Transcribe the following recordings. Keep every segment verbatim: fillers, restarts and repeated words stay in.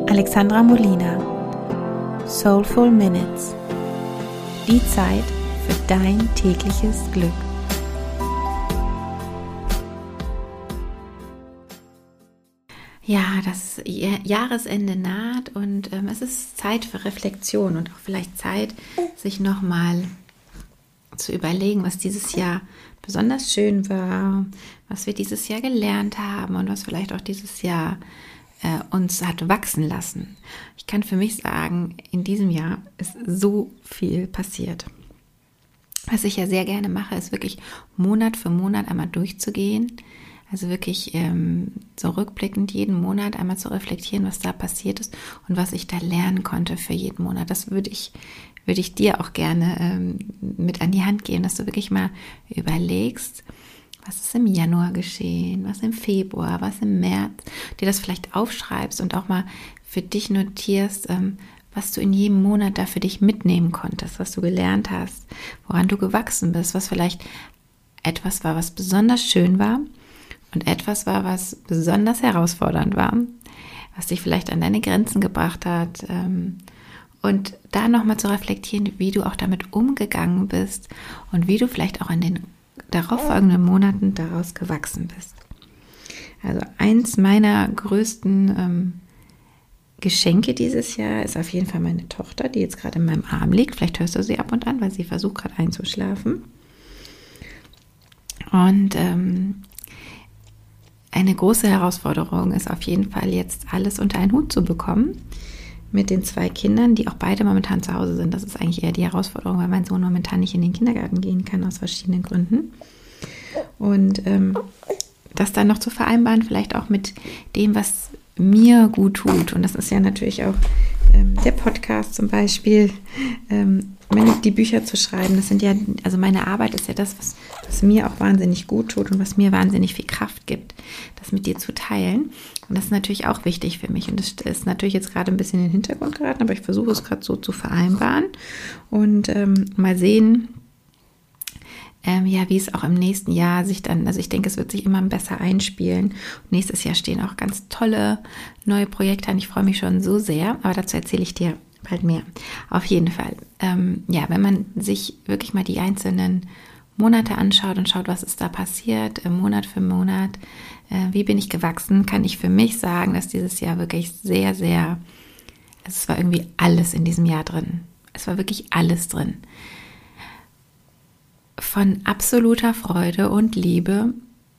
Alexandra Molina. Soulful Minutes. Die Zeit für dein tägliches Glück. Ja, das Jahresende naht und ähm, es ist Zeit für Reflexion und auch vielleicht Zeit, sich nochmal zu überlegen, was dieses Jahr besonders schön war, was wir dieses Jahr gelernt haben und was vielleicht auch dieses Jahr äh, uns hat wachsen lassen. Ich kann für mich sagen, in diesem Jahr ist so viel passiert. Was ich ja sehr gerne mache, ist wirklich Monat für Monat einmal durchzugehen. Also wirklich ähm, so rückblickend jeden Monat einmal zu reflektieren, was da passiert ist und was ich da lernen konnte für jeden Monat. Das würde ich, würde ich dir auch gerne ähm, mit an die Hand geben, dass du wirklich mal überlegst, was ist im Januar geschehen, was im Februar, was im März, dir das vielleicht aufschreibst und auch mal für dich notierst, ähm, was du in jedem Monat da für dich mitnehmen konntest, was du gelernt hast, woran du gewachsen bist, was vielleicht etwas war, was besonders schön war und etwas war, was besonders herausfordernd war, was dich vielleicht an deine Grenzen gebracht hat, ähm, und da nochmal zu reflektieren, wie du auch damit umgegangen bist und wie du vielleicht auch in den darauffolgenden Monaten daraus gewachsen bist. Also eins meiner größten ähm, Geschenke dieses Jahr ist auf jeden Fall meine Tochter, die jetzt gerade in meinem Arm liegt. Vielleicht hörst du sie ab und an, weil sie versucht gerade einzuschlafen. Und ähm, eine große Herausforderung ist auf jeden Fall jetzt alles unter einen Hut zu bekommen mit den zwei Kindern, die auch beide momentan zu Hause sind. Das ist eigentlich eher die Herausforderung, weil mein Sohn momentan nicht in den Kindergarten gehen kann, aus verschiedenen Gründen. Und ähm, das dann noch zu vereinbaren, vielleicht auch mit dem, was mir gut tut. Und das ist ja natürlich auch ähm, der Podcast zum Beispiel, ähm, meine, die Bücher zu schreiben. Das sind ja, also meine Arbeit ist ja das, was, was mir auch wahnsinnig gut tut und was mir wahnsinnig viel Kraft gibt, das mit dir zu teilen. Und das ist natürlich auch wichtig für mich. Und das ist natürlich jetzt gerade ein bisschen in den Hintergrund geraten, aber ich versuche es gerade so zu vereinbaren und ähm, mal sehen, ähm, ja, wie es auch im nächsten Jahr sich dann, also ich denke, es wird sich immer besser einspielen. Und nächstes Jahr stehen auch ganz tolle neue Projekte an. Ich freue mich schon so sehr, aber dazu erzähle ich dir bald mehr. Auf jeden Fall, ähm, ja, wenn man sich wirklich mal die einzelnen Monate anschaut und schaut, was ist da passiert, äh, Monat für Monat, äh, wie bin ich gewachsen, kann ich für mich sagen, dass dieses Jahr wirklich sehr, sehr, also es war irgendwie alles in diesem Jahr drin. Es war wirklich alles drin. Von absoluter Freude und Liebe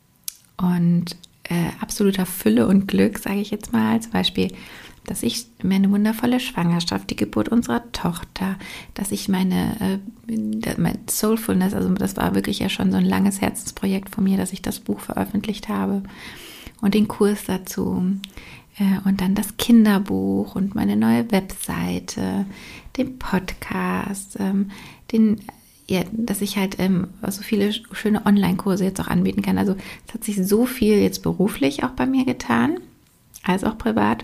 und äh, absoluter Fülle und Glück, sage ich jetzt mal, zum Beispiel, dass ich mir eine wundervolle Schwangerschaft, die Geburt unserer Tochter, dass ich meine äh, mein Soulfulness, also das war wirklich ja schon so ein langes Herzensprojekt von mir, dass ich das Buch veröffentlicht habe und den Kurs dazu äh, und dann das Kinderbuch und meine neue Webseite, den Podcast, ähm, den ja, dass ich halt ähm, so viele schöne Online-Kurse jetzt auch anbieten kann. Also es hat sich so viel jetzt beruflich auch bei mir getan, als auch privat.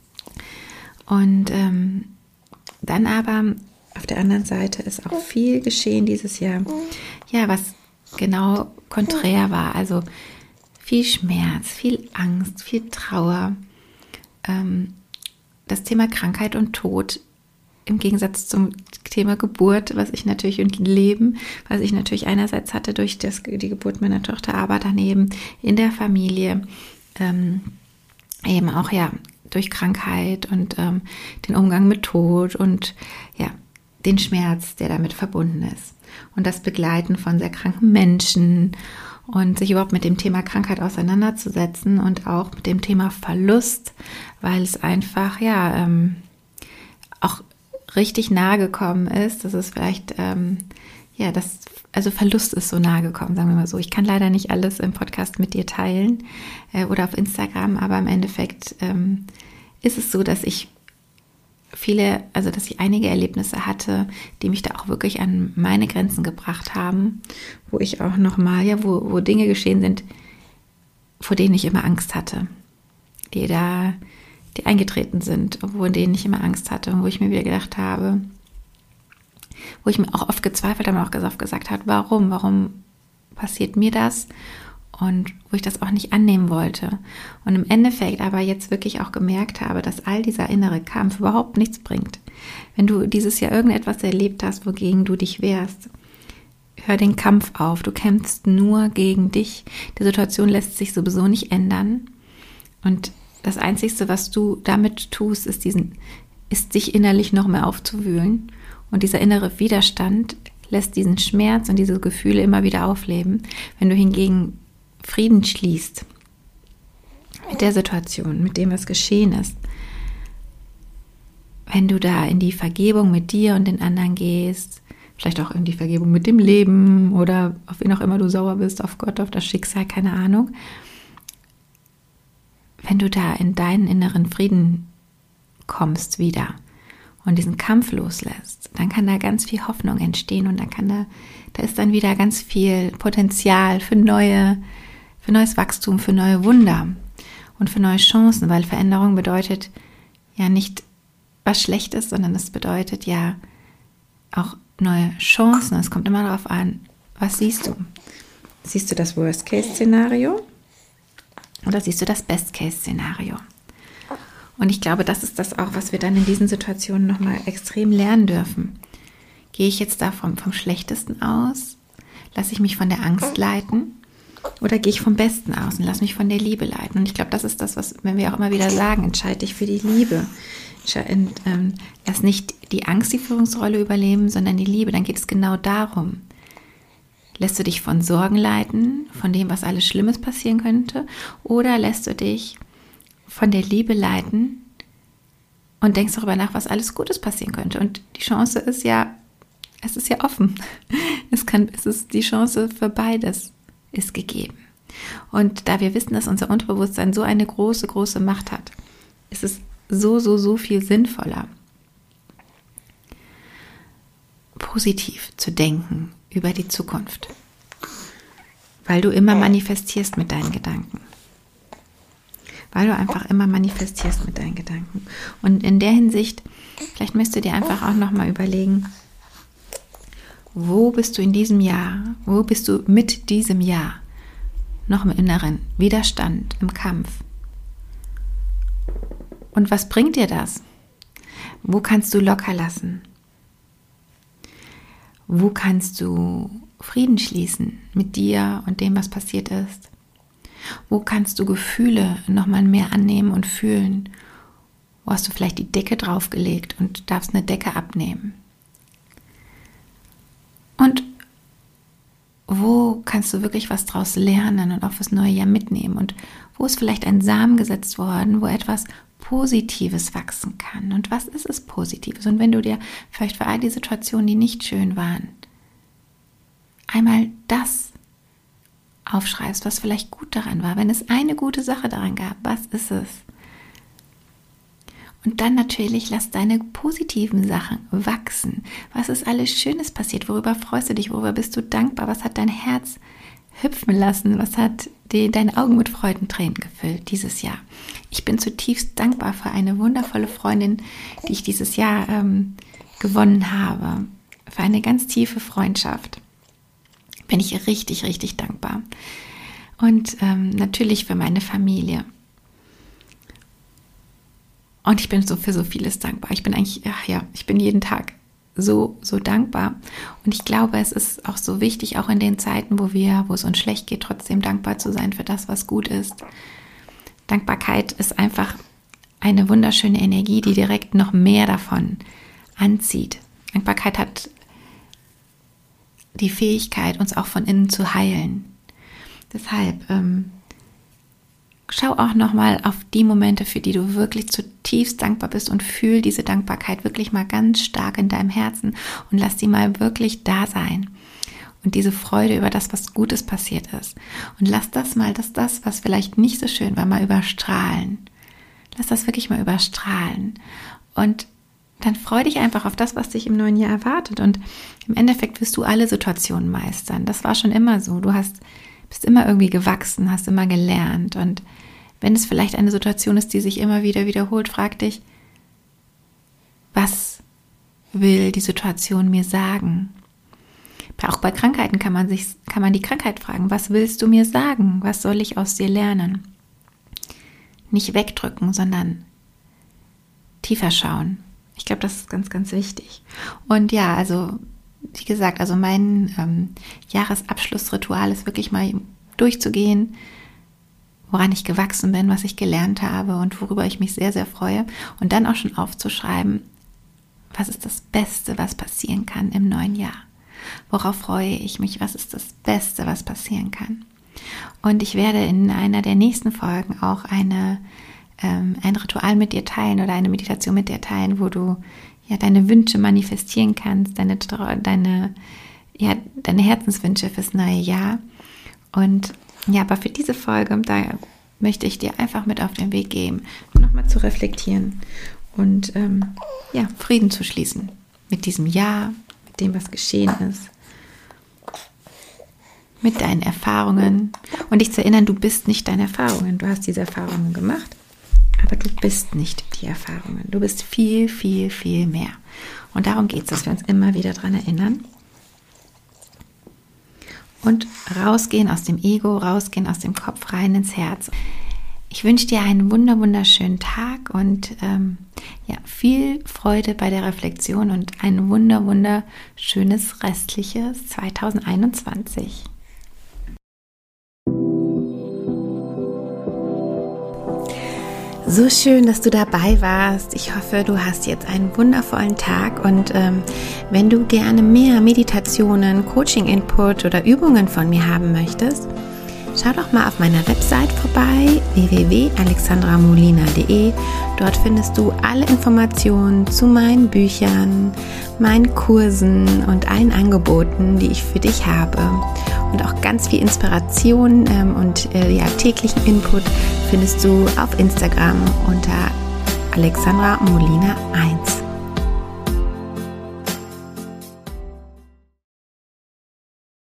Und ähm, dann aber auf der anderen Seite ist auch viel geschehen dieses Jahr, ja, was genau konträr war. Also viel Schmerz, viel Angst, viel Trauer. Ähm, das Thema Krankheit und Tod im Gegensatz zum Thema Geburt, was ich natürlich und Leben, was ich natürlich einerseits hatte durch das, die Geburt meiner Tochter, aber daneben in der Familie ähm, eben auch ja durch Krankheit und ähm, den Umgang mit Tod und ja den Schmerz, der damit verbunden ist und das Begleiten von sehr kranken Menschen und sich überhaupt mit dem Thema Krankheit auseinanderzusetzen und auch mit dem Thema Verlust, weil es einfach ja ähm, auch richtig nahe gekommen ist, dass es vielleicht, ähm, ja, das, also Verlust ist so nahe gekommen, sagen wir mal so. Ich kann leider nicht alles im Podcast mit dir teilen äh, oder auf Instagram, aber im Endeffekt ähm, ist es so, dass ich viele, also dass ich einige Erlebnisse hatte, die mich da auch wirklich an meine Grenzen gebracht haben, wo ich auch nochmal, ja, wo, wo Dinge geschehen sind, vor denen ich immer Angst hatte, die da die eingetreten sind, wo in denen ich immer Angst hatte und wo ich mir wieder gedacht habe, wo ich mir auch oft gezweifelt habe und auch oft gesagt habe, warum, warum passiert mir das und wo ich das auch nicht annehmen wollte. Und im Endeffekt aber jetzt wirklich auch gemerkt habe, dass all dieser innere Kampf überhaupt nichts bringt. Wenn du dieses Jahr irgendetwas erlebt hast, wogegen du dich wehrst, hör den Kampf auf. Du kämpfst nur gegen dich. Die Situation lässt sich sowieso nicht ändern. Und das Einzige, was du damit tust, ist, diesen, ist dich innerlich noch mehr aufzuwühlen. Und dieser innere Widerstand lässt diesen Schmerz und diese Gefühle immer wieder aufleben. Wenn du hingegen Frieden schließt mit der Situation, mit dem, was geschehen ist, wenn du da in die Vergebung mit dir und den anderen gehst, vielleicht auch in die Vergebung mit dem Leben oder auf wen auch immer du sauer bist, auf Gott, auf das Schicksal, keine Ahnung. Wenn du da in deinen inneren Frieden kommst wieder und diesen Kampf loslässt, dann kann da ganz viel Hoffnung entstehen und dann kann da, da ist dann wieder ganz viel Potenzial für neue, für neues Wachstum, für neue Wunder und für neue Chancen, weil Veränderung bedeutet ja nicht was Schlechtes, sondern es bedeutet ja auch neue Chancen. Es kommt immer darauf an, was siehst du? Siehst du das Worst-Case-Szenario oder siehst du das Best-Case-Szenario? Und ich glaube, das ist das auch, was wir dann in diesen Situationen nochmal extrem lernen dürfen. Gehe ich jetzt da vom, vom Schlechtesten aus? Lasse ich mich von der Angst leiten? Oder gehe ich vom Besten aus und lasse mich von der Liebe leiten? Und ich glaube, das ist das, was, wenn wir auch immer wieder sagen, entscheide dich für die Liebe. Und, ähm, lass nicht die Angst die Führungsrolle übernehmen, sondern die Liebe. Dann geht es genau darum. Lässt du dich von Sorgen leiten, von dem, was alles Schlimmes passieren könnte? Oder lässt du dich von der Liebe leiten und denkst darüber nach, was alles Gutes passieren könnte? Und die Chance ist ja, es ist ja offen. Es kann, es ist die Chance für beides ist gegeben. Und da wir wissen, dass unser Unterbewusstsein so eine große, große Macht hat, ist es so, so, so viel sinnvoller, positiv zu denken über die Zukunft, weil du immer manifestierst mit deinen Gedanken. Weil du einfach immer manifestierst mit deinen Gedanken. Und in der Hinsicht, vielleicht müsst du dir einfach auch nochmal überlegen, wo bist du in diesem Jahr, wo bist du mit diesem Jahr noch im inneren Widerstand, im Kampf? Und was bringt dir das? Wo kannst du locker lassen? Wo kannst du Frieden schließen mit dir und dem, was passiert ist? Wo kannst du Gefühle nochmal mehr annehmen und fühlen? Wo hast du vielleicht die Decke draufgelegt und darfst eine Decke abnehmen? Und wo kannst du wirklich was draus lernen und auch fürs neue Jahr mitnehmen? Und wo ist vielleicht ein Samen gesetzt worden, wo etwas Positives wachsen kann? Und was ist es Positives? Und wenn du dir vielleicht für all die Situationen, die nicht schön waren, einmal das aufschreibst, was vielleicht gut daran war, wenn es eine gute Sache daran gab, was ist es? Und dann natürlich lass deine positiven Sachen wachsen. Was ist alles Schönes passiert? Worüber freust du dich? Worüber bist du dankbar? Was hat dein Herz hüpfen lassen? Was hat die, deine Augen mit Freudentränen gefüllt dieses Jahr? Ich bin zutiefst dankbar für eine wundervolle Freundin, die ich dieses Jahr ähm, gewonnen habe. Für eine ganz tiefe Freundschaft. Bin ich richtig, richtig dankbar. Und ähm, natürlich für meine Familie. Und ich bin so für so vieles dankbar. Ich bin eigentlich, ach ja, ich bin jeden Tag so, so dankbar. Und ich glaube, es ist auch so wichtig, auch in den Zeiten, wo wir, wo es uns schlecht geht, trotzdem dankbar zu sein für das, was gut ist. Dankbarkeit ist einfach eine wunderschöne Energie, die direkt noch mehr davon anzieht. Dankbarkeit hat die Fähigkeit, uns auch von innen zu heilen. Deshalb, ähm, schau auch nochmal auf die Momente, für die du wirklich zutiefst dankbar bist und fühl diese Dankbarkeit wirklich mal ganz stark in deinem Herzen und lass sie mal wirklich da sein. Und diese Freude über das, was Gutes passiert ist. Und lass das mal, dass das, was vielleicht nicht so schön war, mal überstrahlen. Lass das wirklich mal überstrahlen. Und dann freu dich einfach auf das, was dich im neuen Jahr erwartet. Und im Endeffekt wirst du alle Situationen meistern. Das war schon immer so. Du hast, bist immer irgendwie gewachsen, hast immer gelernt. Und wenn es vielleicht eine Situation ist, die sich immer wieder wiederholt, frag dich, was will die Situation mir sagen? Auch bei Krankheiten kann man sich, kann man die Krankheit fragen, was willst du mir sagen? Was soll ich aus dir lernen? Nicht wegdrücken, sondern tiefer schauen. Ich glaube, das ist ganz, ganz wichtig. Und ja, also wie gesagt, also mein ähm, Jahresabschlussritual ist wirklich mal durchzugehen, woran ich gewachsen bin, was ich gelernt habe und worüber ich mich sehr, sehr freue. Und dann auch schon aufzuschreiben, was ist das Beste, was passieren kann im neuen Jahr? Worauf freue ich mich? Was ist das Beste, was passieren kann? Und ich werde in einer der nächsten Folgen auch eine, ähm, ein Ritual mit dir teilen oder eine Meditation mit dir teilen, wo du ja deine Wünsche manifestieren kannst, deine, deine, ja, deine Herzenswünsche fürs neue Jahr. Und ja, aber für diese Folge, da möchte ich dir einfach mit auf den Weg geben, nochmal zu reflektieren und ähm, ja, Frieden zu schließen mit diesem Jahr, mit dem, was geschehen ist, mit deinen Erfahrungen und dich zu erinnern, du bist nicht deine Erfahrungen, du hast diese Erfahrungen gemacht, aber du bist nicht die Erfahrungen, du bist viel, viel, viel mehr. Und darum geht es, dass wir uns immer wieder daran erinnern und rausgehen aus dem Ego, rausgehen aus dem Kopf, rein ins Herz. Ich wünsche dir einen wunder, wunderschönen Tag und ähm, ja, viel Freude bei der Reflexion und ein wunder, wunderschönes restliches zwanzig einundzwanzig. So schön, dass du dabei warst. Ich hoffe, du hast jetzt einen wundervollen Tag und ähm, wenn du gerne mehr Meditationen, Coaching-Input oder Übungen von mir haben möchtest, schau doch mal auf meiner Website vorbei, w w w punkt alexandra molina punkt d e. Dort findest du alle Informationen zu meinen Büchern, meinen Kursen und allen Angeboten, die ich für dich habe. Und auch ganz viel Inspiration ähm, und äh, ja, täglichen Input findest du auf Instagram unter alexandra molina eins.